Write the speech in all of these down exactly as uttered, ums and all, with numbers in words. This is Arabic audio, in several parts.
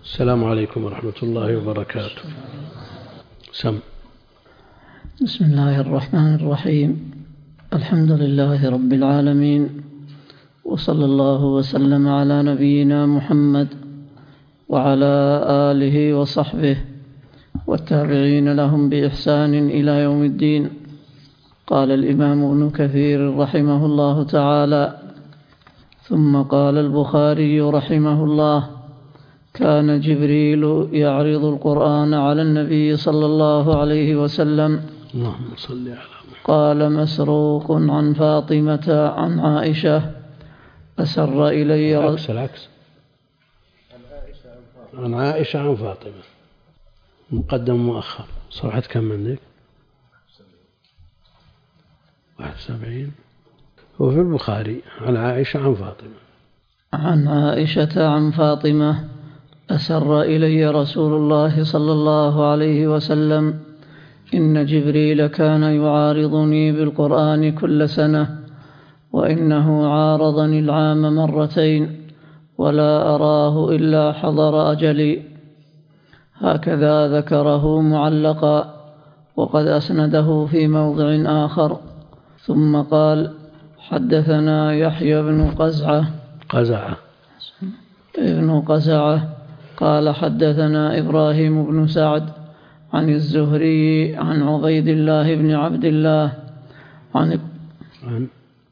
السلام عليكم ورحمة الله وبركاته. سم. بسم الله الرحمن الرحيم. الحمد لله رب العالمين، وصلى الله وسلم على نبينا محمد وعلى آله وصحبه والتابعين لهم بإحسان إلى يوم الدين. قال الإمام ابن كثير رحمه الله تعالى: ثم قال البخاري رحمه الله: كان جبريل يعرض القرآن على النبي صلى الله عليه وسلم. اللهم صل على محمد. قال مسروق عن فاطمة عن عائشة: أسر إلي العكس العكس عن عائشة عن فاطمة، مقدم مؤخر. صفحة كم عندك؟ واحد وسبعين. هو في البخاري عن عائشة عن فاطمة. عن عائشة عن فاطمة: أسر إلي رسول الله صلى الله عليه وسلم: إن جبريل كان يعارضني بالقرآن كل سنة، وإنه عارضني العام مرتين، ولا أراه إلا حضر أجلي. هكذا ذكره معلقا، وقد أسنده في موضع آخر. ثم قال: حدثنا يحيى بن قزعة قزعة ابن قزعة قال: حدثنا إبراهيم بن سعد عن الزهري عن عبيد الله بن عبد الله عن عن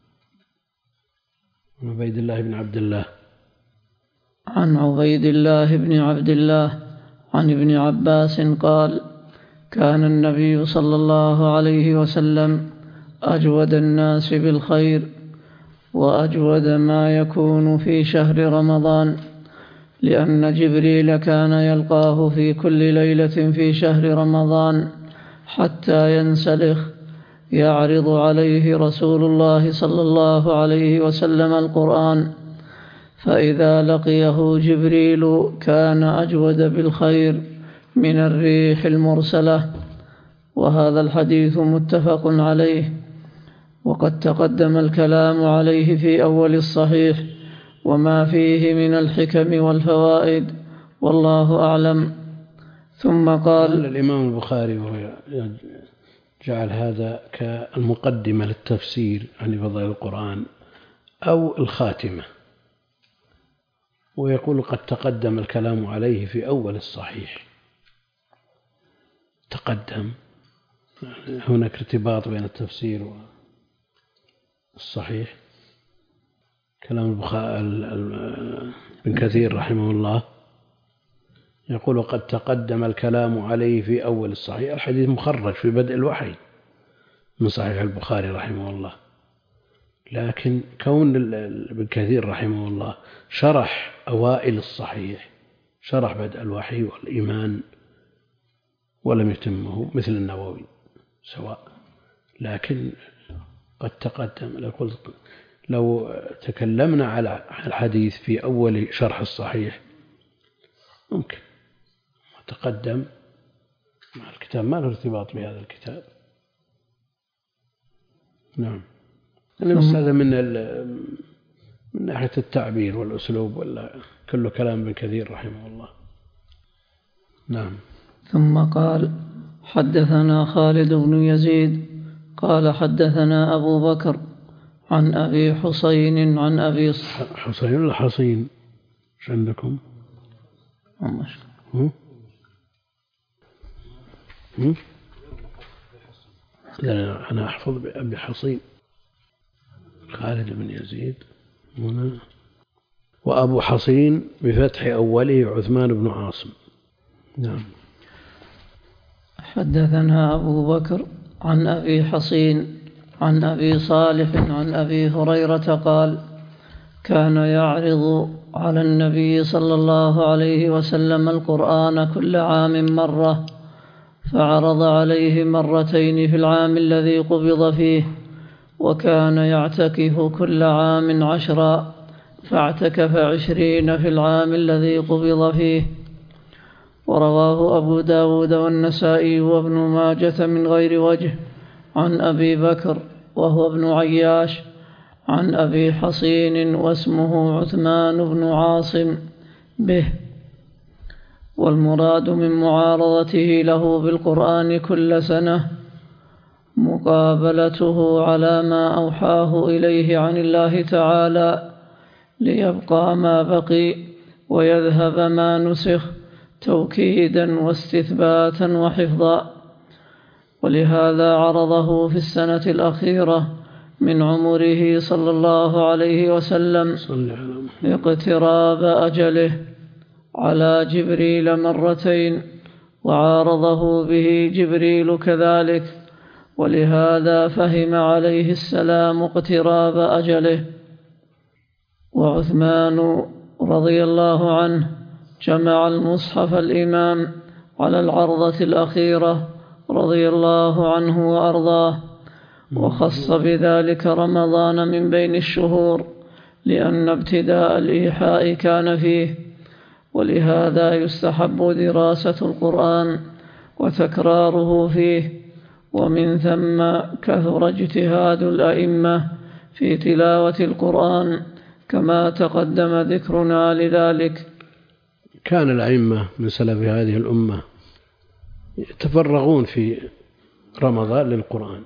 عبيد الله بن عبد الله عن عبيد الله بن عبد الله عن ابن عباس قال: كان النبي صلى الله عليه وسلم أجود الناس بالخير، وأجود ما يكون في شهر رمضان، لأن جبريل كان يلقاه في كل ليلة في شهر رمضان حتى ينسلخ، يعرض عليه رسول الله صلى الله عليه وسلم القرآن، فإذا لقيه جبريل كان أجود بالخير من الريح المرسلة. وهذا الحديث متفق عليه، وقد تقدم الكلام عليه في أول الصحيح وما فيه من الحكم والفوائد، والله أعلم. ثم قال الإمام البخاري وهو جعل هذا كالمقدمة للتفسير عن فضائل القرآن أو الخاتمة، ويقول قد تقدم الكلام عليه في أول الصحيح. تقدم، هناك ارتباط بين التفسير والصحيح. كلام البخاري ابن كثير رحمه الله يقول قد تقدم الكلام عليه في أول الصحيح. الحديث مخرج في بدء الوحي من صحيح البخاري رحمه الله، لكن كون ابن كثير رحمه الله شرح أوائل الصحيح، شرح بدء الوحي والإيمان ولم يتمه مثل النووي سواء، لكن قد تقدم. لو تكلمنا على الحديث في أول شرح الصحيح ممكن، تقدم مع الكتاب، ما له ارتباط بهذا الكتاب. نعم. هذا من من ناحية التعبير والأسلوب، ولا كله كلام ابن كثير رحمه الله. نعم. ثم قال: حدثنا خالد بن يزيد قال: حدثنا أبو بكر عن أبي حسين عن أبي حسين ولا حصين؟ ايش عندكم؟ هم؟ هم؟ لا، أنا أحفظ بأبي حصين. خالد بن يزيد هنا، وأبو حصين بفتح أوله عثمان بن عاصم. نعم. حدثنا أبو بكر عن أبي حصين عن أبي صالح عن أبي هريرة قال: كان يعرض على النبي صلى الله عليه وسلم القرآن كل عام مرة، فعرض عليه مرتين في العام الذي قبض فيه، وكان يعتكف كل عام عشرا، فاعتكف عشرين في العام الذي قبض فيه. ورواه أبو داود والنسائي وابن ماجة من غير وجه عن أبي بكر وهو ابن عياش عن أبي حصين واسمه عثمان بن عاصم به. والمراد من معارضته له بالقرآن كل سنة مقابلته على ما أوحاه إليه عن الله تعالى ليبقى ما بقي ويذهب ما نسخ توكيدا واستثباتا وحفظا. ولهذا عرضه في السنة الأخيرة من عمره صلى الله عليه وسلم اقتراب أجله على جبريل مرتين، وعارضه به جبريل كذلك، ولهذا فهم عليه السلام اقتراب أجله. وعثمان رضي الله عنه جمع المصحف الإمام على العرضة الأخيرة رضي الله عنه وأرضاه، وخص بذلك رمضان من بين الشهور لأن ابتداء الإيحاء كان فيه، ولهذا يستحب دراسة القرآن وتكراره فيه، ومن ثم كثر اجتهاد الأئمة في تلاوة القرآن كما تقدم ذكرنا لذلك. كان الأئمة من سلف هذه الأمة يتفرغون في رمضان للقرآن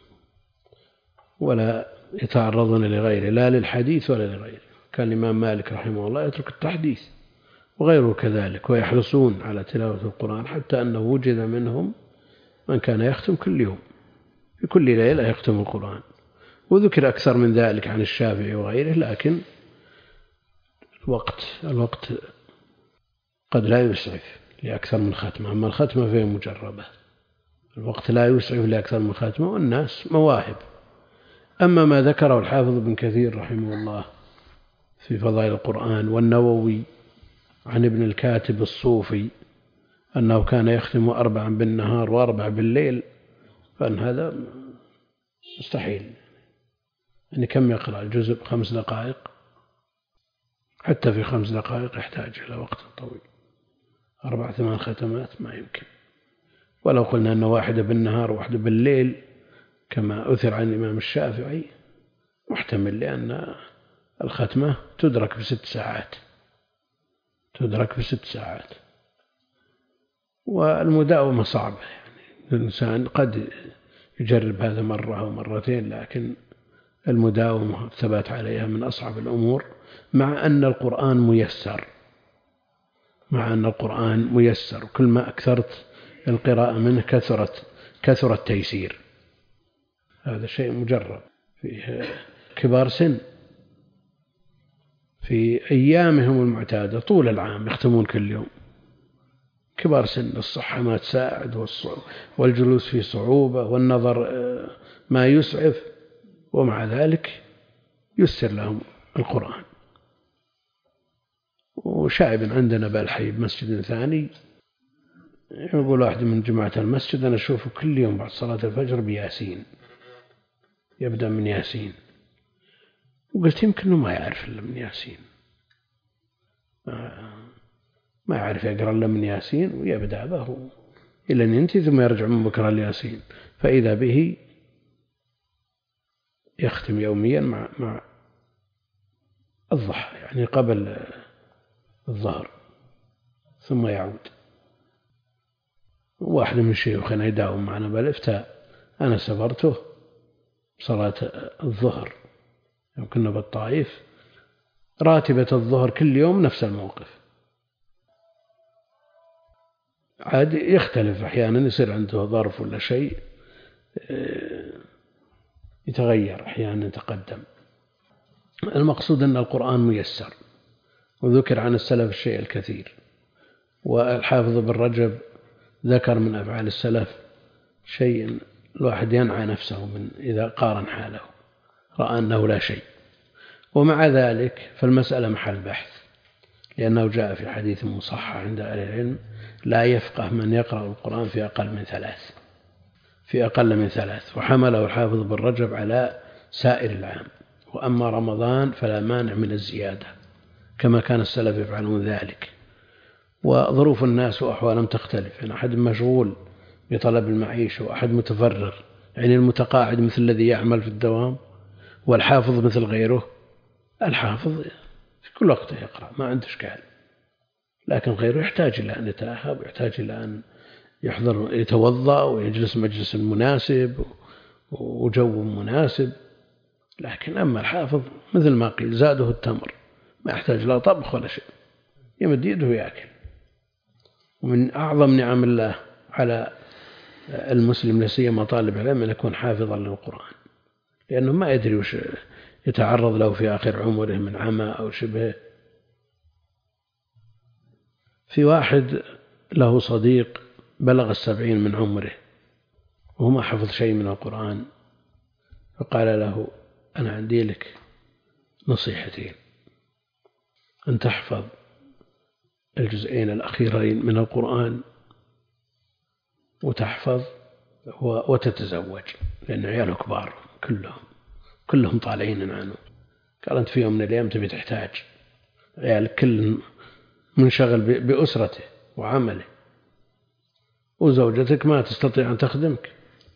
ولا يتعرضون لغيره، لا للحديث ولا لغيره. كان الإمام مالك رحمه الله يترك التحديث وغيره كذلك، ويحرصون على تلاوة القرآن، حتى أنه وجد منهم من كان يختم كل يوم في كل ليلة يختم القرآن. وذكر أكثر من ذلك عن الشافعي وغيره، لكن الوقت الوقت قد لا يسعف لأكثر من ختمة. أما الختمة فهي مجربة، الوقت لا يسعف لأكثر من ختمة، والناس مواهب. أما ما ذكره الحافظ ابن كثير رحمه الله في فضائل القرآن، والنووي عن ابن الكاتب الصوفي أنه كان يختم أربعا بالنهار وأربع بالليل، فأن هذا مستحيل. يعني كم يقرأ الجزء خمس دقائق؟ حتى في خمس دقائق يحتاج إلى وقت طويل. أربع ثمان ختمات ما يمكن. ولو قلنا أن واحدة بالنهار وواحدة بالليل كما أثر عن الإمام الشافعي محتمل، لأن الختمة تدرك في ست ساعات تدرك في ست ساعات والمداومة صعبة. يعني الإنسان قد يجرب هذا مرة أو مرتين، لكن المداومة الثبات عليها من أصعب الأمور، مع أن القرآن ميسر مع أن القرآن ميسر كل ما أكثرت القراءة منه كثرت كثر التيسير. هذا شيء مجرب. فيه كبار سن في أيامهم المعتادة طول العام يختمون كل يوم، كبار سن الصحة ما تساعد، والجلوس فيه صعوبة، والنظر ما يسعف، ومع ذلك يسر لهم القرآن. وشائب عندنا بالحي بمسجد ثاني، يقول واحد من جماعة المسجد أنا أشوفه كل يوم بعد صلاة الفجر بياسين، يبدأ من ياسين. وقلت يمكن ما يعرف إلا من ياسين، ما يعرف يقرأ إلا من ياسين، ويبدأ به إلى أن ينتهي ثم يرجع من بكرة الياسين، فإذا به يختم يوميا مع مع الضحى، يعني قبل الظهر، ثم يعود. واحد من شيوخنا يداوم معنا بالإفتاء، أنا سافرته صلاة الظهر يوم كنا بالطائف، راتبة الظهر كل يوم نفس الموقف، عاد يختلف أحيانا، يصير عنده ظرف ولا شيء يتغير، أحيانا يتقدم. المقصود أن القرآن ميسر، وذكر عن السلف الشيء الكثير. والحافظ بن رجب ذكر من أفعال السلف شيء الواحد ينعى نفسه من إذا قارن حاله، رأى أنه لا شيء. ومع ذلك فالمسألة محل بحث، لأنه جاء في حديث مصحح عند أهل العلم لا يفقه من يقرأ القرآن في أقل من ثلاث في أقل من ثلاث وحمله الحافظ بن رجب على سائر العام. وأما رمضان فلا مانع من الزيادة كما كان السلف يفعلون ذلك. وظروف الناس وأحوالهم تختلف، يعني أحد مشغول بطلب المعيشة وأحد متفرغ، يعني المتقاعد مثل الذي يعمل في الدوام، والحافظ مثل غيره. الحافظ في كل وقت يقرأ، ما عنده إشكال. لكن غيره يحتاج إلى أن يتأهب ويحتاج إلى أن يحضر يتوضأ ويجلس مجلس مناسب وجو مناسب. لكن أما الحافظ مثل ما قيل زاده التمر، ما يحتاج لا طبخ ولا شيء، يمد يده ويأكل. ومن أعظم نعم الله على المسلم لا سيما طالب العلم أن يكون حافظا للقرآن، لأنه ما يدري وش يتعرض له في آخر عمره من عمى أو شبهه. في واحد له صديق بلغ السبعين من عمره وهو ما حفظ شيء من القرآن، فقال له: أنا عندي لك نصيحتين، أن تحفظ الجزئين الأخيرين من القرآن وتحفظ وتتزوج، لأن عياله كبار كلهم كلهم طالعين عنه. قال: أنت في يوم من الأيام تبي تحتاج، عيالك كل منشغل بأسرته وعمله، وزوجتك ما تستطيع أن تخدمك.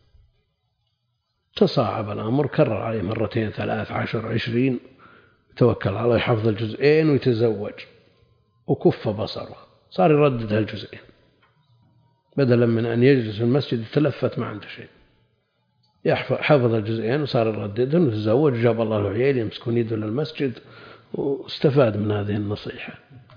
تصاعب الأمر، كرر عليه مرتين ثلاث عشر عشرين، توكل على الله يحفظ الجزئين ويتزوج، وكف بصره، صار يردد هالجزئين بدلا من أن يجلس في المسجد يتلفت ما عنده شيء. حفظ الجزئين وصار يرددهم وتزوج، جاب الله له عيال يمسكون يده للمسجد، واستفاد من هذه النصيحة.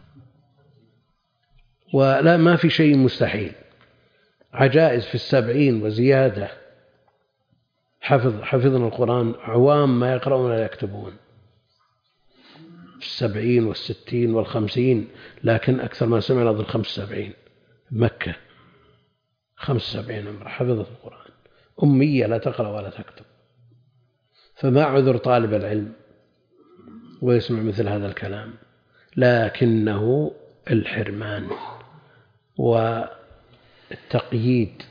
ولا ما في شيء مستحيل، عجائز في السبعين وزيادة حفظ حفظنا القرآن عوام ما يقرؤون ولا يكتبون، في السبعين والستين والخمسين، لكن أكثر ما سمعنا ذو الخمس سبعين بمكة، خمس سبعين عمر حفظت القرآن، أمية لا تقرأ ولا تكتب. فما عذر طالب العلم ويسمع مثل هذا الكلام، لكنه الحرمان والتقييد.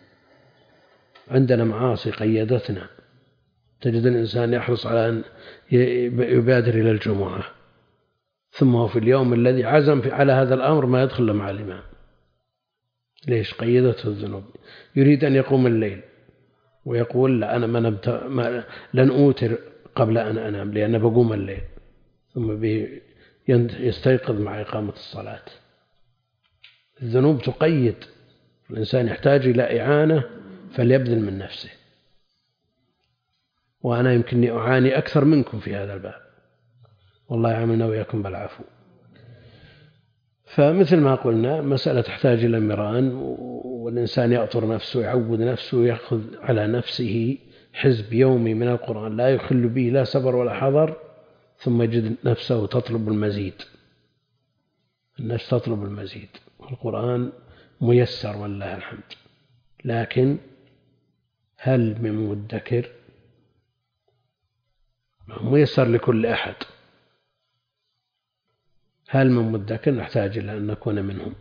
عندنا معاصي قيدتنا، تجد الإنسان يحرص على أن يبادر إلى الجمعة، ثم هو في اليوم الذي عزم على هذا الأمر ما يدخل مع الإمام. ليش؟ قيدته الذنوب. يريد أن يقوم الليل ويقول: لا، أنا ما نمت... ما... لن أوتر قبل أن أنام لأن بقوم الليل، ثم يستيقظ مع إقامة الصلاة. الذنوب تقيد، الإنسان يحتاج إلى إعانة فليبذل من نفسه. وأنا يمكنني أعاني أكثر منكم في هذا الباب، والله يعاملنا وإياكم بالعفو. فمثل ما قلنا مسألة تحتاج إلى مران، والإنسان يأطر نفسه، يعود نفسه، يأخذ على نفسه حزب يومي من القرآن لا يخل به لا سبر ولا حضر، ثم يجد نفسه تطلب المزيد. النفس تطلب المزيد، والقرآن ميسر والله الحمد. لكن هل من مدكر؟ ميسر لكل أحد. هل من مدكر؟ نحتاج إلى أن نكون منهم.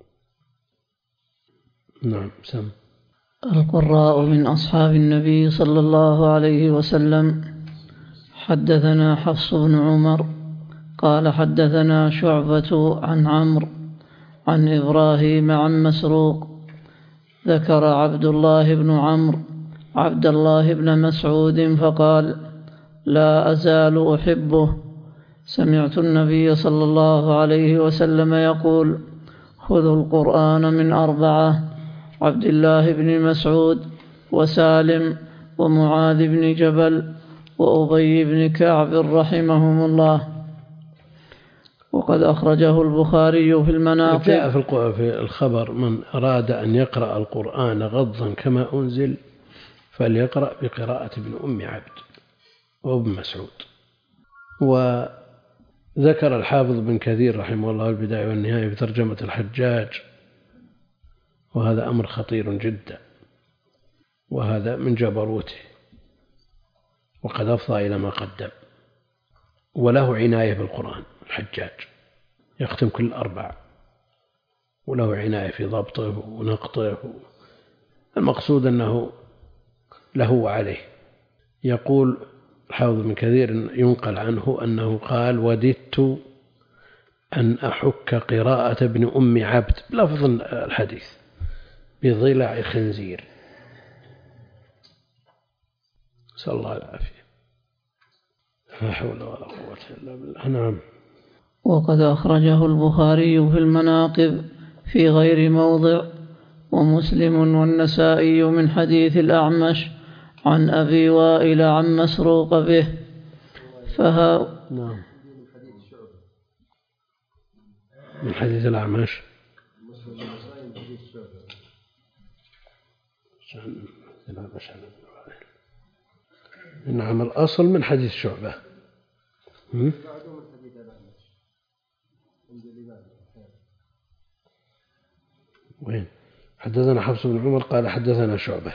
نعم. سم. القراء من أصحاب النبي صلى الله عليه وسلم. حدثنا حفص بن عمر قال حدثنا شعبة عن عمرو عن إبراهيم عن مسروق ذكر عبد الله بن عمرو عبد الله بن مسعود فقال: لا أزال أحبه. سمعت النبي صلى الله عليه وسلم يقول: خذوا القرآن من أربعة: عبد الله بن مسعود وسالم ومعاذ بن جبل وأبي بن كعب رحمهم الله. وقد أخرجه البخاري في المناقب. جاء في الخبر: من أراد أن يقرأ القرآن غضا كما أنزل فليقرأ بقراءة ابن أم عبد وابن مسعود. وذكر الحافظ بن كثير رحمه الله البداية والنهاية في ترجمة الحجاج، وهذا أمر خطير جدا، وهذا من جبروته، وقد أفضى إلى ما قدم. وله عناية بالقرآن الحجاج، يختم كل أربع، وله عناية في ضبطه ونقطه. المقصود أنه له وعليه. يقول الحافظ بن كثير ينقل عنه أنه قال: وددت أن أحك قراءة ابن أم عبد بلفظ الحديث بضلع خنزير. نسأل الله العافية. لا حول ولا قوة إلا بالله. نعم. وقد أخرجه البخاري في المناقب في غير موضع، ومسلم والنسائي من حديث الأعمش عن أبي وائل عن مسروق به. فها نعم. من حديث الأعمش. نعم، الأصل من حديث شعبة. وين؟ حدثنا حفص بن عمر قال حدثنا شعبة.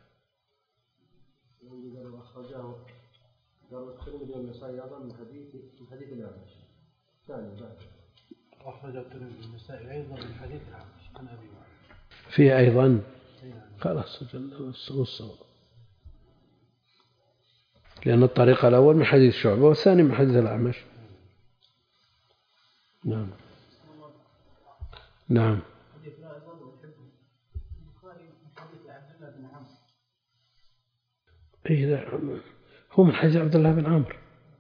فيه أيضا خلاص الصواب، لأن الطريق الأول من حديث شعبة والثاني من حديث الأعمش. نعم نعم. إيه، هو من حديث عبد الله بن عمرو.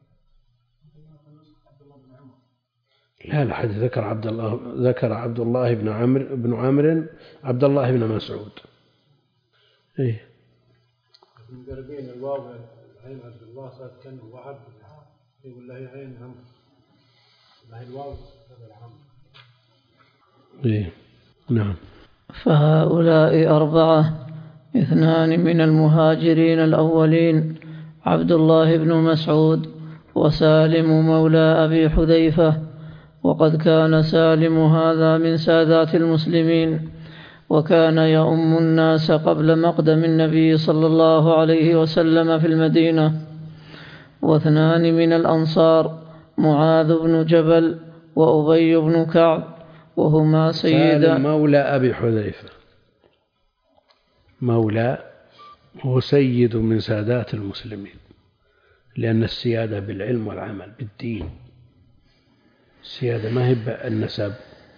لا لا، حديث ذكر عبد الله ذكر عبد الله بن عمرو بن عامر عبد الله بن مسعود. إيه. المقربين الواو عين عبد الله ساكن وعبد يقول له عين هم له الواو العام. إيه. نعم. فهؤلاء أربعة، اثنان من المهاجرين الأولين عبد الله بن مسعود وسالم مولى أبي حذيفة، وقد كان سالم هذا من سادات المسلمين، وكان يؤم الناس قبل مقدم النبي صلى الله عليه وسلم في المدينة. واثنان من الأنصار معاذ بن جبل وأبي بن كعب، وهما سيدا. سالم مولى أبي حذيفة، مولى هو سيد من سادات المسلمين، لأن السيادة بالعلم والعمل بالدين. السيادة ما هي بالنسب،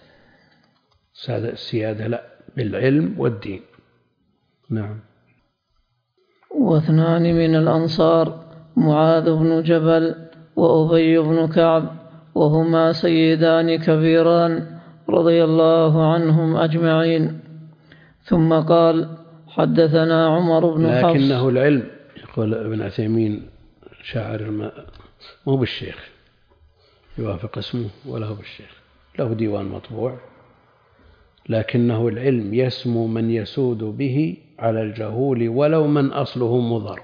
السيادة لا، بالعلم والدين. نعم. واثنان من الأنصار معاذ بن جبل وأبي بن كعب، وهما سيدان كبيران رضي الله عنهم أجمعين. ثم قال حدثنا عمر بن حفص. لكنه العلم، يقول ابن عثيمين شاعر الماء، مو بالشيخ يوافق اسمه ولا هو بالشيخ، له ديوان مطبوع، لكنه العلم يسمو من يسود به على الجهول ولو من أصله مضر،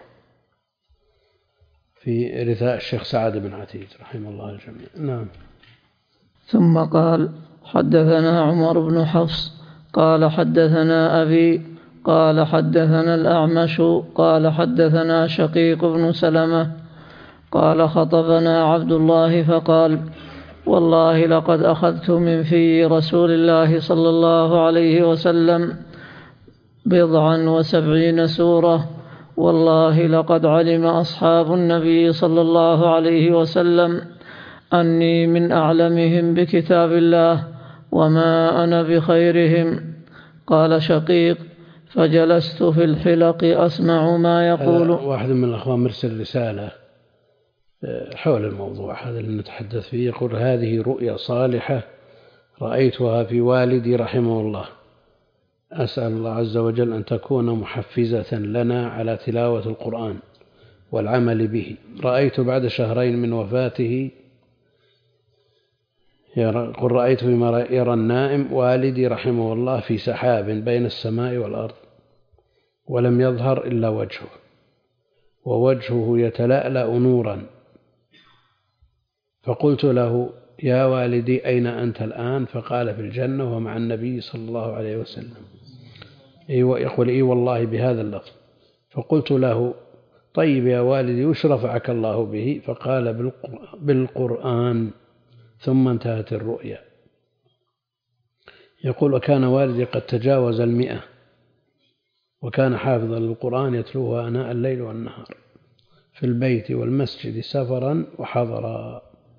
في رثاء الشيخ سعد بن عتيج رحمه الله الجميع. نعم. ثم قال حدثنا عمر بن حفص قال حدثنا أبي قال حدثنا الأعمش قال حدثنا شقيق بن سلمة قال خطبنا عبد الله فقال والله لقد أخذت من في رسول الله صلى الله عليه وسلم بضعا وسبعين سورة، والله لقد علم أصحاب النبي صلى الله عليه وسلم أني من أعلمهم بكتاب الله وما أنا بخيرهم. قال شقيق فجلست في الحلق أسمع ما يقول. واحد من الأخوان مرسل رسالة حول الموضوع هذا اللي نتحدث فيه، يقول هذه رؤيا صالحة رأيتها في والدي رحمه الله، أسأل الله عز وجل أن تكون محفزة لنا على تلاوة القرآن والعمل به. رأيت بعد شهرين من وفاته، يقول رأيت فيما يرى النائم والدي رحمه الله في سحاب بين السماء والأرض، ولم يظهر إلا وجهه، ووجهه يتلألأ نورا، فقلت له يا والدي أين أنت الآن؟ فقال في الجنة ومع النبي صلى الله عليه وسلم. يقول إي والله بهذا اللفظ. فقلت له طيب يا والدي وش رفعك الله به؟ فقال بالقرآن. ثم انتهت الرؤيا. يقول وكان والدي قد تجاوز المئة، وكان حافظا للقرآن يتلوه آناء الليل والنهار في البيت والمسجد سفرا وحضرا.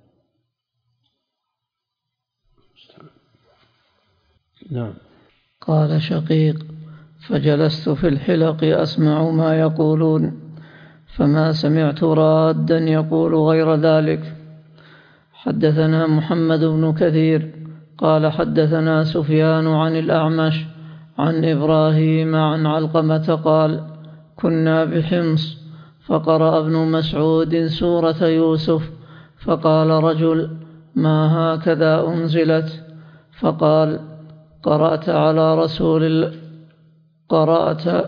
نعم. قال شقيق فجلست في الحلق أسمع ما يقولون، فما سمعت رادا يقول غير ذلك، حدثنا محمد بن كثير قال حدثنا سفيان عن الأعمش عن إبراهيم عن علقمة قال كنا بحمص فقرأ ابن مسعود سورة يوسف فقال رجل ما هكذا أنزلت؟ فقال قرأت على رسول الله قرأت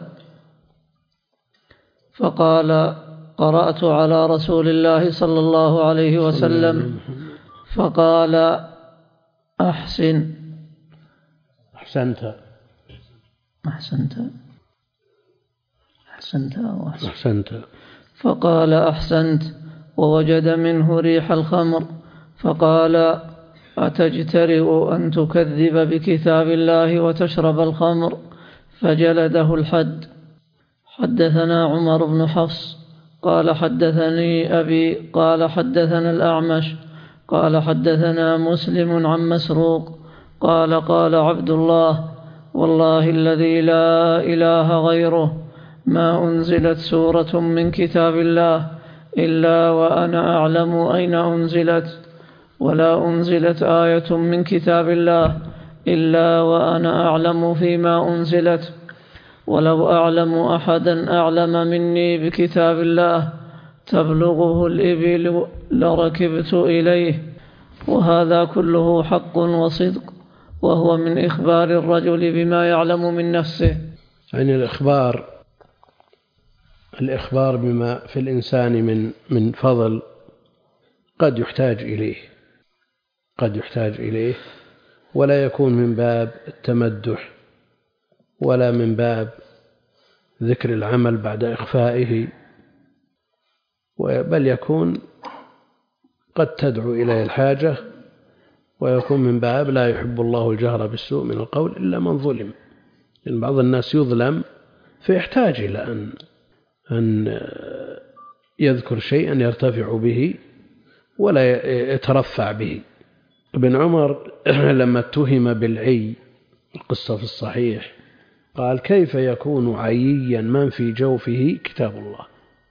فقال قرأت على رسول الله صلى الله عليه وسلم فقال أحسن أحسنت أحسنت أحسنت أو أحسنت, أحسنت. فقال أحسنت ووجد منه ريح الخمر فقال أتجترئ أن تكذب بكتاب الله وتشرب الخمر؟ فجلده الحد. حدثنا عمر بن حفص قال حدثني أبي قال حدثنا الأعمش قال حدثنا مسلم عن مسروق قال قال عبد الله والله الذي لا إله غيره ما أنزلت سورة من كتاب الله إلا وأنا أعلم أين أنزلت ولا أنزلت آية من كتاب الله إلا وأنا أعلم فيما أنزلت ولو أعلم أحدا أعلم مني بكتاب الله تبلغه الإبل لركبت إليه. وهذا كله حق وصدق وهو من إخبار الرجل بما يعلم من نفسه. يعني الإخبار الإخبار بما في الإنسان من من فضل قد يحتاج إليه قد يحتاج إليه ولا يكون من باب التمدح ولا من باب ذكر العمل بعد إخفائه، بل يكون قد تدعو إليه الحاجة، ويكون من باب لا يحب الله الجهر بالسوء من القول إلا من ظلم. لأن بعض الناس يظلم فيحتاج إلى أن أن يذكر شيئا يرتفع به ولا يترفع به. ابن عمر لما اتهم بالعي، القصة في الصحيح، قال كيف يكون عييا من في جوفه كتاب الله؟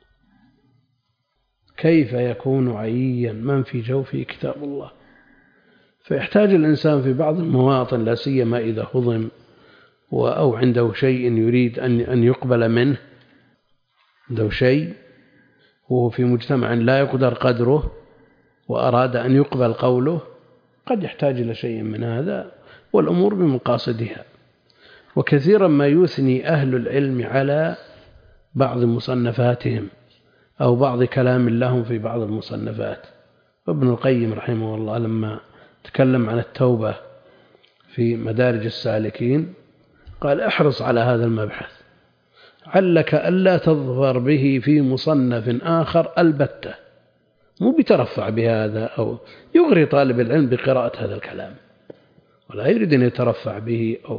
كيف يكون عييا من في جوفه كتاب الله؟ فيحتاج الإنسان في بعض المواطن، لا سيما إذا هضم أو عنده شيء يريد أن يقبل منه، عنده شيء وهو في مجتمع لا يقدر قدره وأراد أن يقبل قوله، قد يحتاج إلى شيء من هذا، والأمور بمقاصدها. وكثيرا ما يثني أهل العلم على بعض مصنفاتهم أو بعض كلام لهم في بعض المصنفات. وابن القيم رحمه الله لما تكلم عن التوبة في مدارج السالكين قال احرص على هذا المبحث، علك ألا تظفر به في مصنف آخر البتة، مو بيترفع بهذا أو يغري طالب العلم بقراءة هذا الكلام ولا يريد أن يترفع به أو.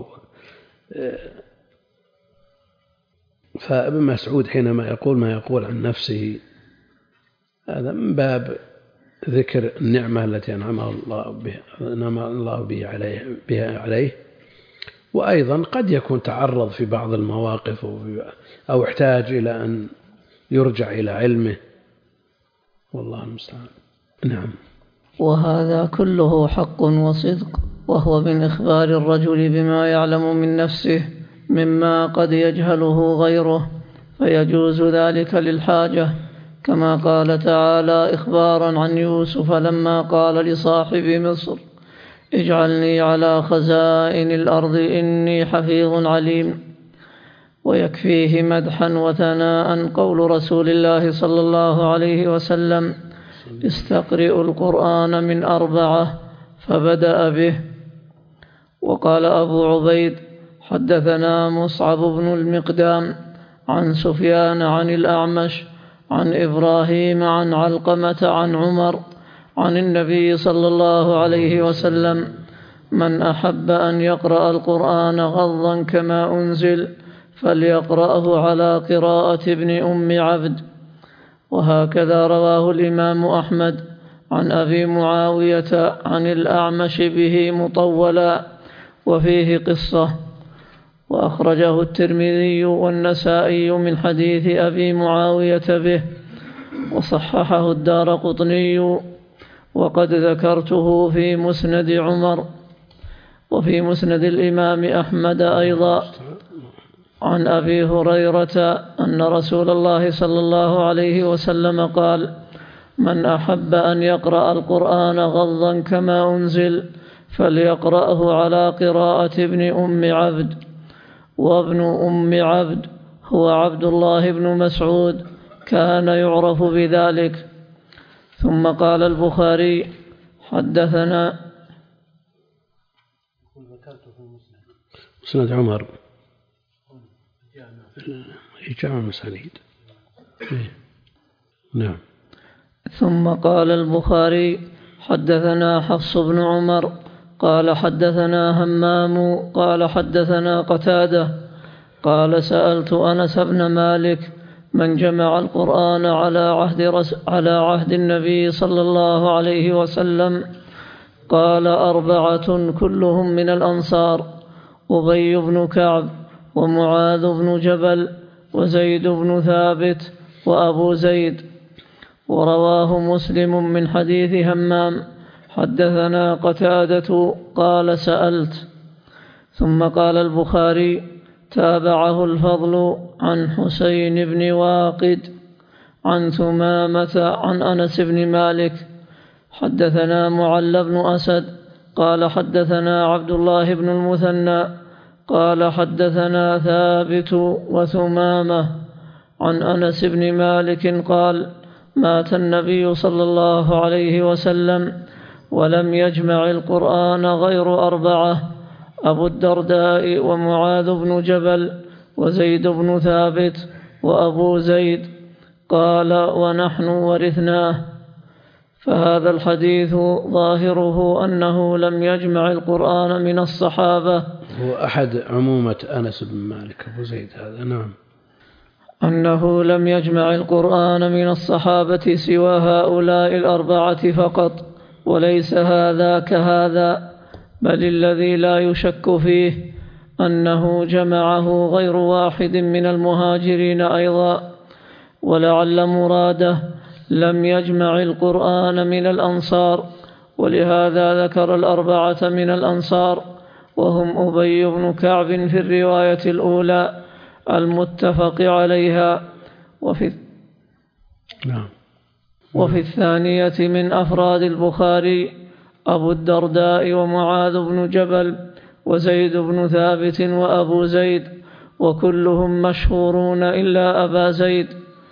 فابن مسعود حينما يقول ما يقول عن نفسه هذا من باب ذكر النعمة التي أنعم الله بها أنعم الله بها عليه, بها عليه. وأيضا قد يكون تعرض في بعض المواقف أو احتاج إلى أن يرجع إلى علمه، والله المستعان. نعم. وهذا كله حق وصدق، وهو من إخبار الرجل بما يعلم من نفسه مما قد يجهله غيره، فيجوز ذلك للحاجة، كما قال تعالى إخبارا عن يوسف لما قال لصاحب مصر اجعلني على خزائن الأرض إني حفيظ عليم. ويكفيه مدحا وثناء قول رسول الله صلى الله عليه وسلم استقرئوا القرآن من أربعة فبدأ به. وقال أبو عبيد حدثنا مصعب بن المقدام عن سفيان عن الأعمش عن إبراهيم عن علقمة عن عمر عن النبي صلى الله عليه وسلم من أحب أن يقرأ القرآن غضا كما أنزل فليقرأه على قراءة ابن أم عبد. وهكذا رواه الإمام أحمد عن أبي معاوية عن الأعمش به مطولا وفيه قصة. وأخرجه الترمذي والنسائي من حديث أبي معاوية به، وصححه الدارقطني وقد ذكرته في مسند عمر وفي مسند الإمام أحمد أيضا عن أبي هريرة أن رسول الله صلى الله عليه وسلم قال: من أحب أن يقرأ القرآن غضا كما أنزل فليقرأه على قراءة ابن أم عبد. وابن أم عبد هو عبد الله بن مسعود، كان يعرف بذلك. ثم قال البخاري: حدثنا مسند عمر جامع المسانيد. نعم. ثم قال البخاري: حدثنا حفص بن عمر قال حدثنا همام قال حدثنا قتادة قال: سألت أنس بن مالك: من جمع القرآن على عهد, رس على عهد النبي صلى الله عليه وسلم؟ قال: أربعة كلهم من الأنصار: أبي بن كعب ومعاذ بن جبل وزيد بن ثابت وأبو زيد. ورواه مسلم من حديث همام: حدثنا قتادة قال: سألت. ثم قال البخاري: تابعه الفضل عن حسين بن واقد عن ثمامة عن أنس بن مالك. حدثنا معل بن أسد قال حدثنا عبد الله بن المثنى قال حدثنا ثابت وثمامة عن أنس بن مالك قال: مات النبي صلى الله عليه وسلم ولم يجمع القرآن غير أربعة: أبو الدرداء ومعاذ بن جبل وزيد بن ثابت وأبو زيد. قال: ونحن ورثناه. فهذا الحديث ظاهره أنه لم يجمع القرآن من الصحابة. هو أحد عمومة أنس بن مالك أبو زيد هذا. نعم. أنه لم يجمع القرآن من الصحابة سوى هؤلاء الأربعة فقط، وليس هذا كهذا، بل الذي لا يشك فيه أنه جمعه غير واحد من المهاجرين أيضا. ولعل مراده لم يجمع القرآن من الأنصار، ولهذا ذكر الأربعة من الأنصار، وهم أبي بن كعب في الرواية الأولى المتفق عليها، وفي نعم. وفي الثانية من أفراد البخاري أبو الدرداء ومعاذ بن جبل وزيد بن ثابت وأبو زيد، وكلهم مشهورون إلا أبا زيد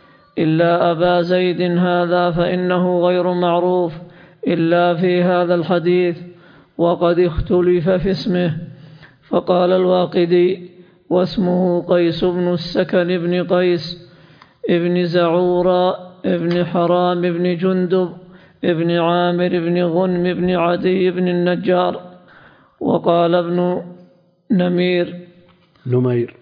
إلا أبا زيد هذا فإنه غير معروف إلا في هذا الحديث، وقد اختلف في اسمه. فقال الواقدي: واسمه قيس بن السكن بن قيس ابن زعورة ابن حرام بن جندب ابن عامر بن غنم بن عدي بن النجار. وقال ابن نمير نمير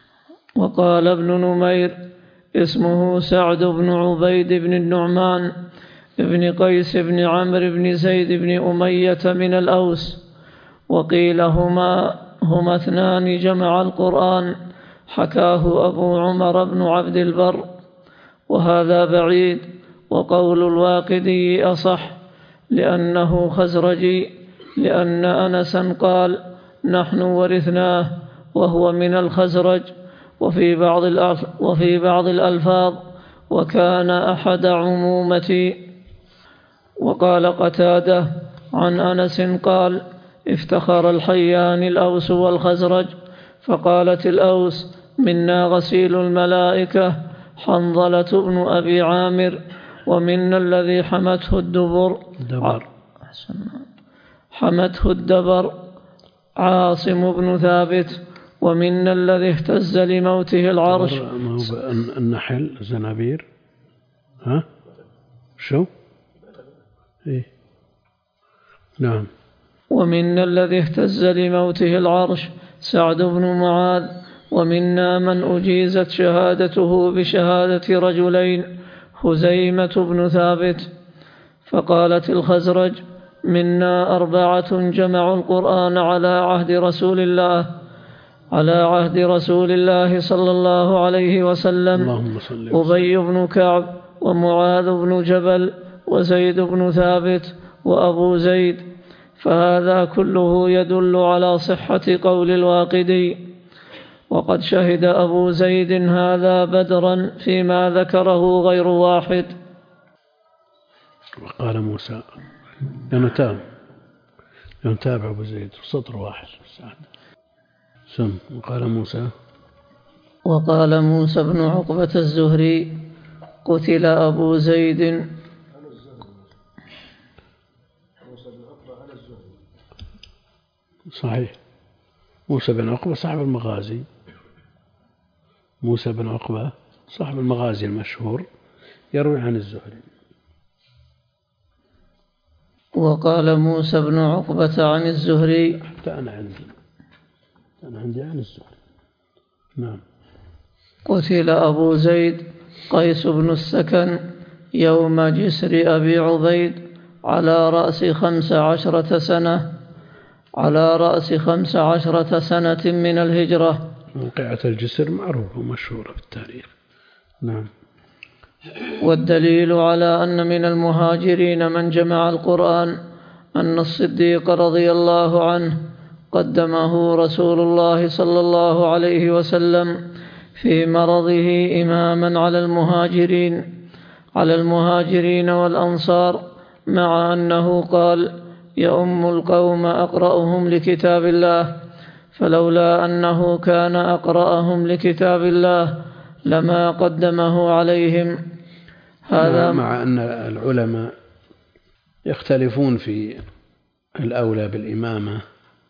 وقال ابن نمير: اسمه سعد بن عبيد بن النعمان ابن قيس بن عمرو بن زيد بن أمية من الأوس. وقيل هما هما اثنان جمع القرآن، حكاه أبو عمر بن عبد البر، وهذا بعيد. وقول الواقدي أصح لأنه خزرجي، لأن أنسا قال: نحن ورثناه، وهو من الخزرج. وفي بعض وفي بعض الألفاظ: وكان أحد عمومتي. وقال قتادة عن أنس قال: افتخر الحيان الأوس والخزرج، فقالت الأوس: منا غسيل الملائكة حنظلة بن أبي عامر، ومنا الذي حمته الدبر دبر حمته الدبر عاصم بن ثابت، ومنا الذي اهتز لموته العرش. النحل زنابير. ها شو إيه؟ نعم. ومنا الذي اهتز لموته العرش سعد بن معاذ، ومنا من أجيزت شهادته بشهادة رجلين خزيمة بن ثابت. فقالت الخزرج: منا أربعة جمعوا القرآن على عهد رسول الله على عهد رسول الله صلى الله عليه وسلم: أبي بن كعب ومعاذ بن جبل وزيد بن ثابت وأبو زيد، فهذا كله يدل على صحة قول الواقدي. وقد شهد أبو زيد هذا بدرا فيما ذكره غير واحد. وقال موسى ينتاب ينتابع أبو زيد سطر واحد سم. وقال موسى وقال موسى بن عقبة الزهري قتل أبو زيد. صحيح، موسى بن عقبة صاحب المغازي، موسى بن عقبة صاحب المغازي المشهور يروي عن الزهري. وقال موسى بن عقبة عن الزهري حتى أنا عندي أنا عندي عن الزهري. نعم. قتل أبو زيد قيس بن السكن يوم جسر أبي عبيد على رأس خمس عشرة سنة على رأس خمس عشرة سنة من الهجرة. موقعة الجسر معروفة ومشهورة في التاريخ. نعم. والدليل على أن من المهاجرين من جمع القرآن أن الصديق رضي الله عنه قدمه رسول الله صلى الله عليه وسلم في مرضه إماما على المهاجرين على المهاجرين والأنصار، مع أنه قال: يؤم القوم أقرأهم لكتاب الله، فلولا أنه كان أقرأهم لكتاب الله لما قدمه عليهم. هذا مع أن العلماء يختلفون في الأولى بالإمامة،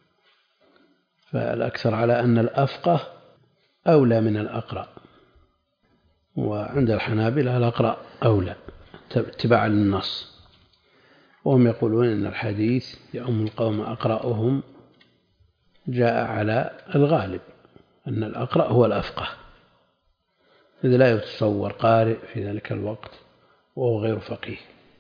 فالأكثر على أن الأفقه أولى من الأقرأ، وعند الحنابلة الأقرأ أولى اتباعا للنص، وهم يقولون أن الحديث يؤم القوم أقرأهم جاء على الغالب أن الأقرأ هو الأفقه، إذ لا يتصور قارئ في ذلك الوقت وهو غير فقيه،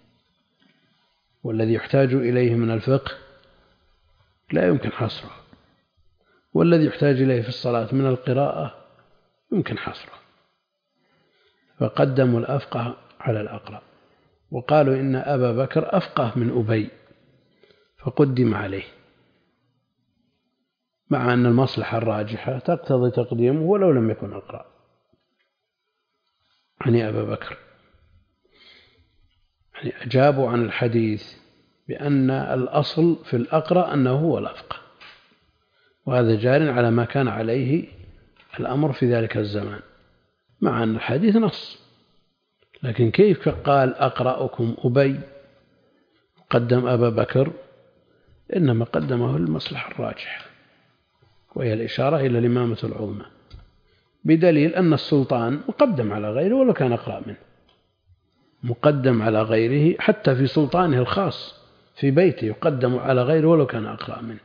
والذي يحتاج إليه من الفقه لا يمكن حصره، والذي يحتاج إليه في الصلاة من القراءة يمكن حصره، فقدموا الأفقه على الأقرأ، وقالوا إن أبا بكر أفقه من أبي فقدم عليه، مع أن المصلحة الراجحة تقتضي تقديمه ولو لم يكن أقرأ، يعني أبا بكر. يعني أجابوا عن الحديث بأن الأصل في الأقرأ أنه هو الأفقه، وهذا جار على ما كان عليه الأمر في ذلك الزمان، مع أن الحديث نص، لكن كيف قال أقرأكم أبي قدم أبا بكر؟ إنما قدمه المصلحة الراجحة، وهي الإشارة إلى الإمامة العظمى، بدليل أن السلطان مقدم على غيره ولو كان أقرأ منه، مقدم على غيره حتى في سلطانه الخاص في بيته يقدم على غيره ولو كان أقرأ منه.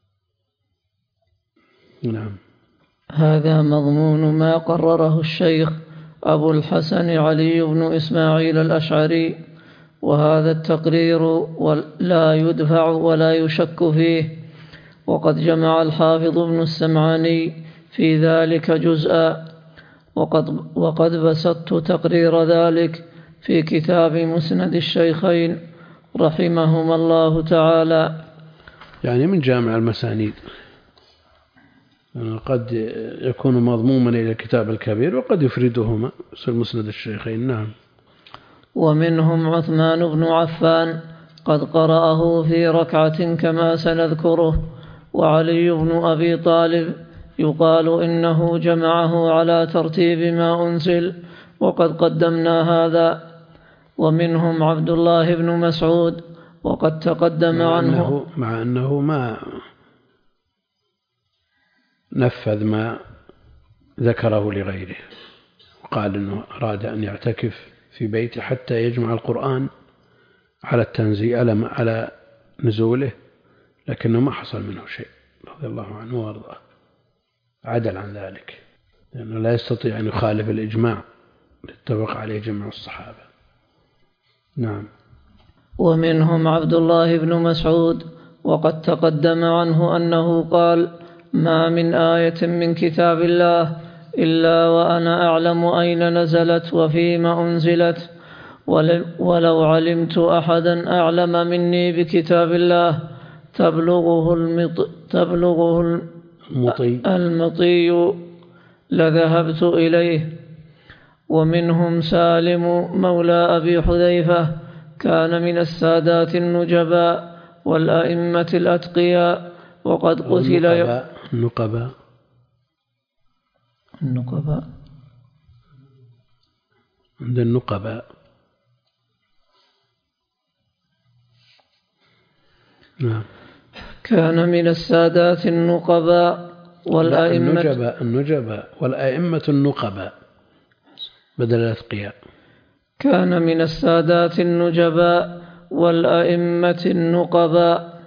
نعم. هذا مضمون ما قرره الشيخ أبو الحسن علي بن إسماعيل الأشعري، وهذا التقرير لا يدفع ولا يشك فيه، وقد جمع الحافظ ابن السمعاني في ذلك جزءا، وقد, وقد بسطت تقرير ذلك في كتاب مسند الشيخين رحمهما الله تعالى. يعني من جامع المسانيد، قد يكون مضموما إلى الكتاب الكبير وقد يفردهما في مسند الشيخين. نعم. ومنهم عثمان بن عفان قد قرأه في ركعة كما سنذكره، وعلي بن أبي طالب يقال إنه جمعه على ترتيب ما أنزل، وقد قدمنا هذا. ومنهم عبد الله بن مسعود وقد تقدم مع عنه أنه مع أنه ما نفذ ما ذكره لغيره، وقال أنه أراد أن يعتكف في بيته حتى يجمع القرآن على التنزيل على نزوله، لكنه ما حصل منه شيء رضي الله عنه وارضاه، عدل عن ذلك، لأنه لا يستطيع أن يخالف الإجماع اتفق عليه جميع الصحابة. نعم. ومنهم عبد الله بن مسعود وقد تقدم عنه أنه قال: ما من آية من كتاب الله إلا وأنا أعلم أين نزلت وفيما أنزلت، ولو علمت أحدا أعلم مني بكتاب الله تبلغه المط تبلغه المطي المطي لذهبت إليه. ومنهم سالم مولى أبي حذيفة كان من السادات النجباء والأئمة الأتقياء وقد قتل النقباء النقباء عند النقباء نعم. كان من السادات النقباء والأئمة النجباء النجباء والأئمة النقباء بدل الأتقياء. كان من السادات النجباء والأئمة النقباء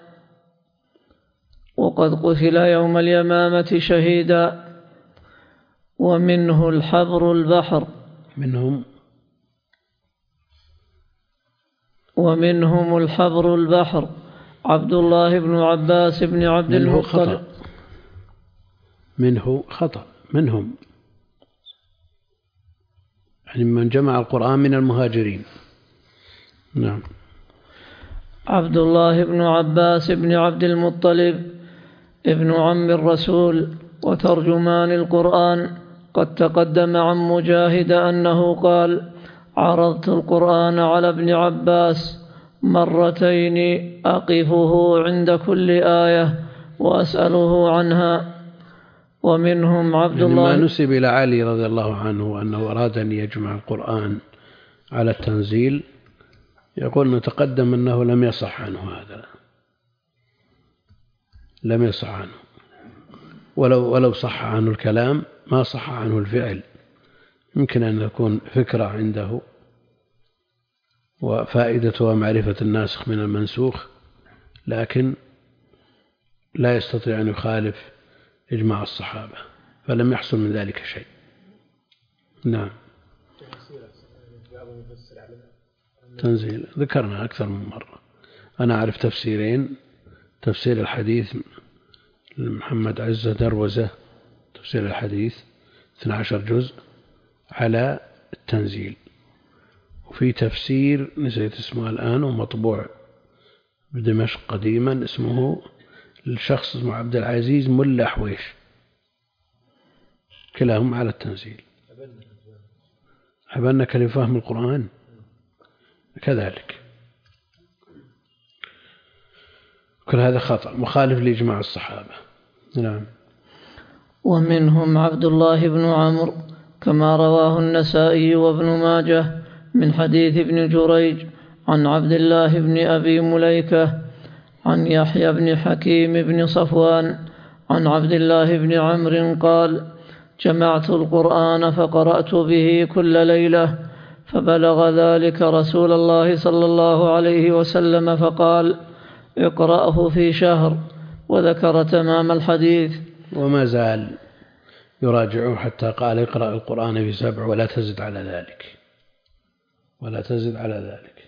وقد قتل يوم اليمامة شهيدا. ومنه الحبر البحر منهم ومنهم الحبر البحر عبد الله بن عباس بن عبد المطلب. منه خطأ منهم يعني من جمع القرآن من المهاجرين. نعم. عبد الله بن عباس بن عبد المطلب ابن عم الرسول وترجمان القرآن. قد تقدم عن مجاهد أنه قال: عرضت القرآن على ابن عباس مرتين أقفه عند كل آية وأسأله عنها. ومنهم عبد يعني الله ما نسب إلى علي رضي الله عنه أنه أراد أن يجمع القرآن على التنزيل، يقول نتقدم أنه لم يصح عنه هذا، لم يصح عنه، ولو ولو صح عنه الكلام ما صح عنه الفعل. يمكن أن يكون فكرة عنده وفائدتها معرفة الناسخ من المنسوخ، لكن لا يستطيع أن يخالف إجماع الصحابة، فلم يحصل من ذلك شيء. نعم. تنزيل ذكرنا أكثر من مرة. أنا أعرف تفسيرين: تفسير الحديث لمحمد عزة دروزة، تفسير الحديث اثني عشر جزء على التنزيل، وفي تفسير نسيت اسمه الآن ومطبوع بدمشق قديما اسمه الشخص اسمه عبد العزيز ملا حويش، كلاهم على التنزيل. حبنك لفهم القرآن كذلك. كل هذا خطأ مخالف لإجماع الصحابة. نعم. ومنهم عبد الله بن عمرو كما رواه النسائي وابن ماجه من حديث ابن جريج عن عبد الله بن أبي مليكة عن يحيى بن حكيم بن صفوان عن عبد الله بن عمرو قال: جمعت القرآن فقرأت به كل ليلة، فبلغ ذلك رسول الله صلى الله عليه وسلم فقال: اقرأه في شهر، وذكر تمام الحديث. وما زال يراجعه حتى قال: اقرأ القرآن في سبع ولا تزد على ذلك، ولا تزد على ذلك.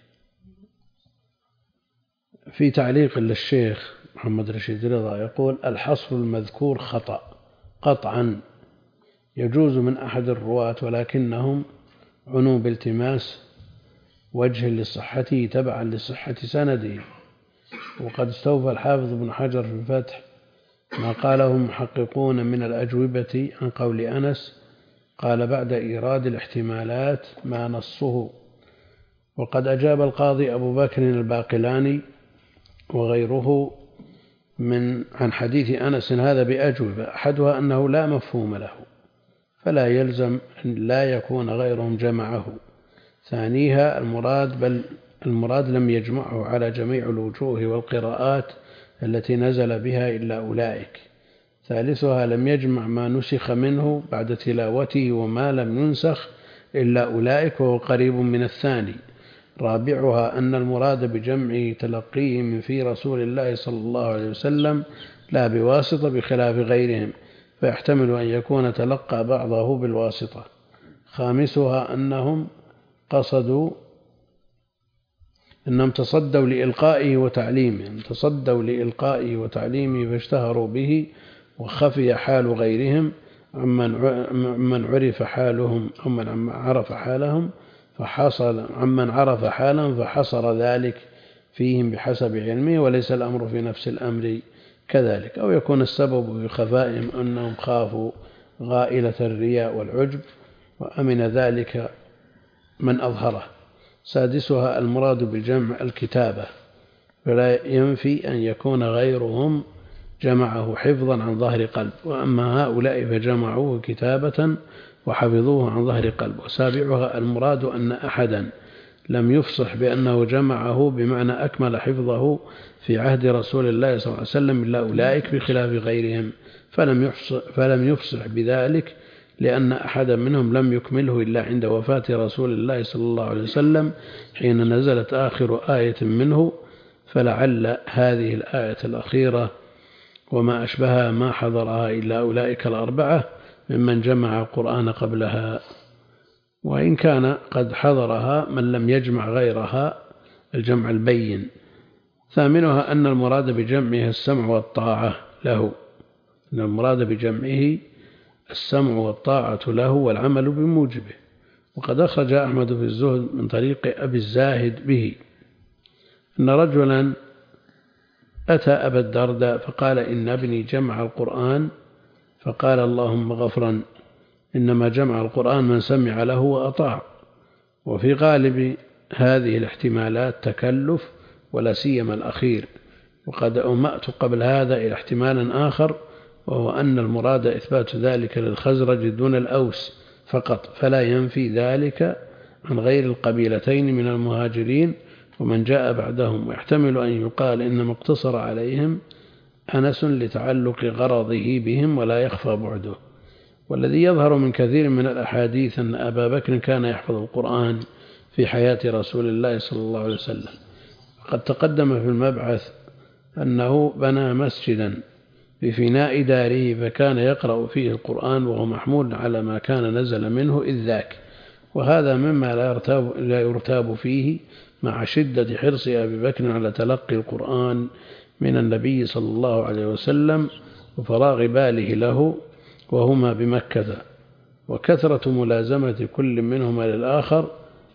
في تعليق للشيخ محمد رشيد رضا يقول: الحصر المذكور خطأ قطعا، يجوز من أحد الرواة ولكنهم عنوا بالتماس وجه لصحته تبعا لصحة سنده. وقد استوفى الحافظ ابن حجر في الفتح ما قاله محققون من الأجوبة عن قول أنس، قال بعد إيراد الاحتمالات ما نصه. وقد أجاب القاضي أبو بكر الباقلاني وغيره من عن حديث أنس هذا بأجوبة، أحدها أنه لا مفهوم له فلا يلزم أن لا يكون غيرهم جمعه. ثانيها المراد بل المراد لم يجمعه على جميع الوجوه والقراءات التي نزل بها إلا أولئك. ثالثها لم يجمع ما نسخ منه بعد تلاوته وما لم ينسخ إلا أولئك، وهو قريب من الثاني. رابعها أن المراد بجمع تلقيه من في رسول الله صلى الله عليه وسلم لا بواسطة بخلاف غيرهم، فيحتمل أن يكون تلقى بعضه بالواسطة. خامسها أنهم قصدوا أنهم تصدوا لإلقائه وتعليمه تصدوا لإلقائه وتعليمه فاشتهروا به، وخفي حال غيرهم عمن عرف حالهم أو من عرف حالهم، فحصل عمن عرف حالا فحصر ذلك فيهم بحسب علمه، وليس الأمر في نفس الأمر كذلك. أو يكون السبب في خفائهم أنهم خافوا غائلة الرياء والعجب وأمن ذلك من أظهره. سادسها المراد بالجمع الكتابة، فلا ينفي أن يكون غيرهم جمعه حفظا عن ظهر قلب، وأما هؤلاء فجمعوه كتابة وحفظوه عن ظهر قلب. وسابعها المراد أن أحدا لم يفصح بأنه جمعه بمعنى أكمل حفظه في عهد رسول الله صلى الله عليه وسلم إلا أولئك بخلاف غيرهم، فلم يفصح, فلم يفصح بذلك لأن أحدا منهم لم يكمله إلا عند وفاة رسول الله صلى الله عليه وسلم حين نزلت آخر آية منه، فلعل هذه الآية الأخيرة وما أشبهها ما حضرها إلا أولئك الأربعة ممن جمع القرآن قبلها، وإن كان قد حضرها من لم يجمع غيرها الجمع البين. ثامنها أن المراد بجمعه السمع والطاعة له، أن المراد بجمعه السمع والطاعة له والعمل بموجبه. وقد أخرج أحمد في الزهد من طريق أبي الزاهد به أن رجلا أتى أبا الدرداء فقال إن ابني جمع القرآن، فقال اللهم غفرا، إنما جمع القرآن من سمع له وأطاع. وفي غالب هذه الاحتمالات تكلف ولا سيما الأخير. وقد أمأت قبل هذا إلى احتمال آخر، وهو أن المراد إثبات ذلك للخزرج دون الأوس فقط، فلا ينفي ذلك عن غير القبيلتين من المهاجرين ومن جاء بعدهم. ويحتمل أن يقال إنما اقتصر عليهم أنس لتعلق غرضه بهم ولا يخفى بعده. والذي يظهر من كثير من الأحاديث أن أبا بكر كان يحفظ القرآن في حياة رسول الله صلى الله عليه وسلم. قد تقدم في المبعث أنه بنى مسجدا بفناء داره فكان يقرأ فيه القرآن وهو محمول على ما كان نزل منه إذ ذاك، وهذا مما لا يرتاب, لا يرتاب فيه مع شدة حرص أبي بكر على تلقي القرآن من النبي صلى الله عليه وسلم وفراغ باله له وهما بمكة، وكثرة ملازمة كل منهما للآخر،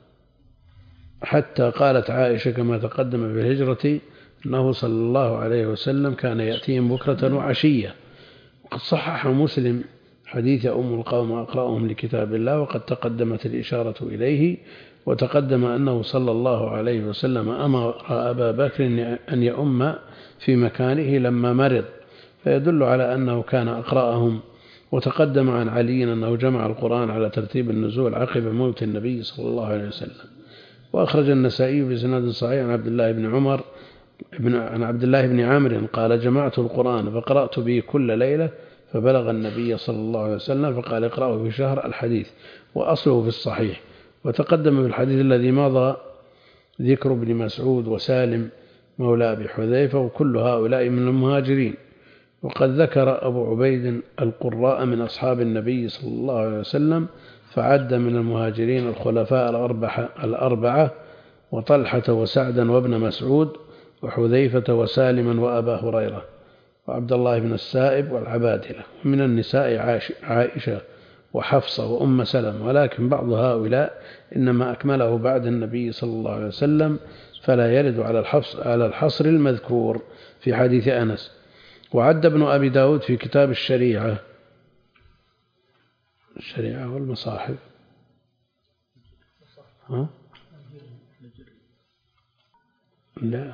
حتى قالت عائشة كما تقدم في الهجرة أنه صلى الله عليه وسلم كان يأتيهم بكرة وعشية. وقد صحح مسلم حديث أم القوم أقرأهم لكتاب الله، وقد تقدمت الإشارة إليه. وتقدم أنه صلى الله عليه وسلم أمر أبا بكر أن يؤم في مكانه لما مرض، فيدل على أنه كان أقرأهم. وتقدم عن علي أنه جمع القرآن على ترتيب النزول عقب موت النبي صلى الله عليه وسلم. وأخرج النسائي بسند صحيح عن عبد الله بن عمر عن عبد الله بن عامر قال جمعت القرآن فقرأت به كل ليلة فبلغ النبي صلى الله عليه وسلم فقال اقرأه في شهر الحديث، وأصله في الصحيح. وتقدم في الحديث الذي مضى ذكر ابن مسعود وسالم مولى أبي حذيفة، وكل هؤلاء من المهاجرين. وقد ذكر أبو عبيد القراء من أصحاب النبي صلى الله عليه وسلم، فعد من المهاجرين الخلفاء الأربعة وطلحة وسعدا وابن مسعود وحذيفة وسالما وأبا هريرة وعبد الله بن السائب والعبادلة. ومن النساء عائشة وحفصة وأم سلم، ولكن بعض هؤلاء إنما أكمله بعد النبي صلى الله عليه وسلم، فلا يرد على الحصر المذكور في حديث أنس. وعد ابن أبي داود في كتاب الشريعة الشريعة والمصاحف ها؟ لا،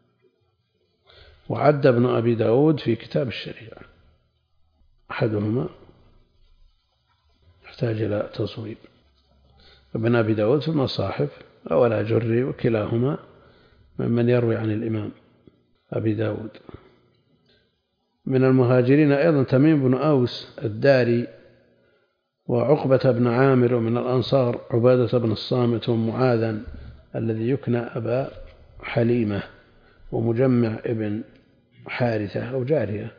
وعد ابن أبي داود في كتاب الشريعة، أحدهما يحتاج إلى تصويب. ابن أبي داود في المصاحف أو الأجري، وكلاهما ممن يروي عن الإمام أبي داود. من المهاجرين أيضا تميم بن أوس الداري وعقبة بن عامر، ومن الأنصار عبادة بن الصامت ومعاذا الذي يكنى أبا حليمة، ومجمع ابن حارثة أو جارية.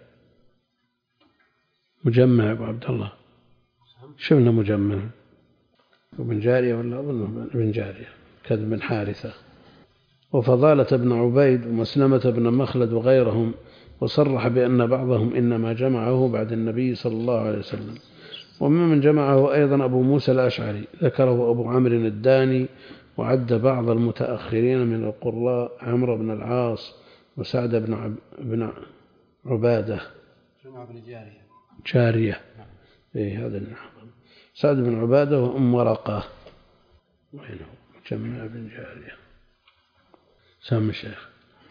مجمع أبو عبد الله شفنا مجمع ابن جارية ولا أظن ابن جارية كذب بن حارثة. وفضالة بن عبيد ومسلمة بن مخلد وغيرهم، وصرح بأن بعضهم إنما جمعه بعد النبي صلى الله عليه وسلم. وممن جمعه أيضا أبو موسى الأشعري ذكره أبو عمرو الداني، وعد بعض المتأخرين من القراء عمرو بن العاص وسعد بن عب... بن عبادة جمع بن جارية جارية إيه هذا النحو، سعد بن عبادة وأم ورقة، وينه جمع بن جارية. سام الشيخ.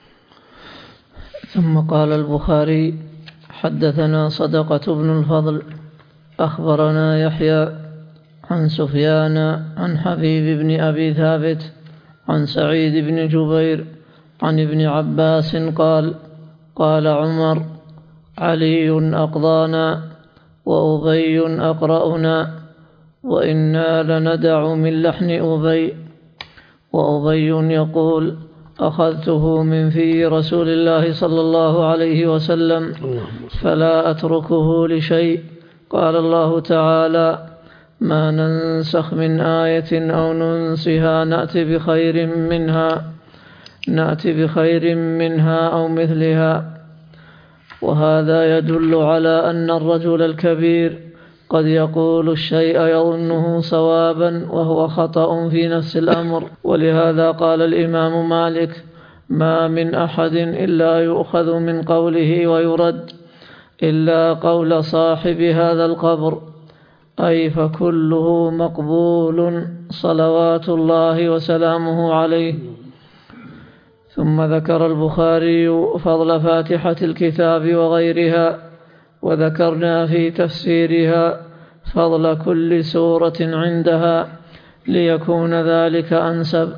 ثم قال البخاري: حدثنا صدقة بن الفضل أخبرنا يحيى عن سفيان عن حبيب بن أبي ثابت عن سعيد بن جبير عن ابن عباس قال: قال عمر: علي أقضانا وأبي أقرأنا، وإنا لندع من لحن أبي. وأبي يقول: أخذته من في رسول الله صلى الله عليه وسلم فلا أتركه لشيء. قال الله تعالى: ما ننسخ من آية أو ننسها نأتي بخير منها نأتي بخير منها أو مثلها. وهذا يدل على أن الرجل الكبير قد يقول الشيء يظنه صوابا وهو خطأ في نفس الأمر. ولهذا قال الإمام مالك: ما من أحد إلا يؤخذ من قوله ويرد إلا قول صاحب هذا القبر، أي فكله مقبول صلوات الله وسلامه عليه. ثم ذكر البخاري فضل فاتحة الكتاب وغيرها، وذكرنا في تفسيرها فضل كل سورة عندها ليكون ذلك أنسب.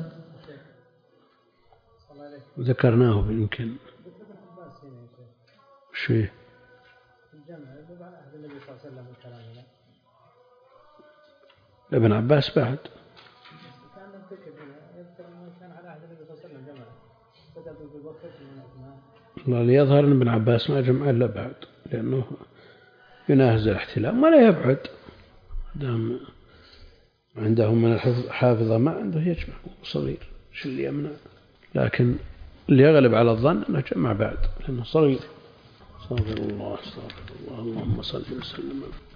ذكرناه يمكن شيء ابن عباس بعد الله يظهر أن ابن عباس ما جمع إلا بعد، لأنه يناهز الاحتلام ولا يبعد، دام عندهم من الحافظة ما عنده يجمع صغير شو اللي يمنع، لكن اللي يغلب على الظن أنه جمع بعد لأنه صغير. استغفر الله استغفر الله اللهم صل وسلم.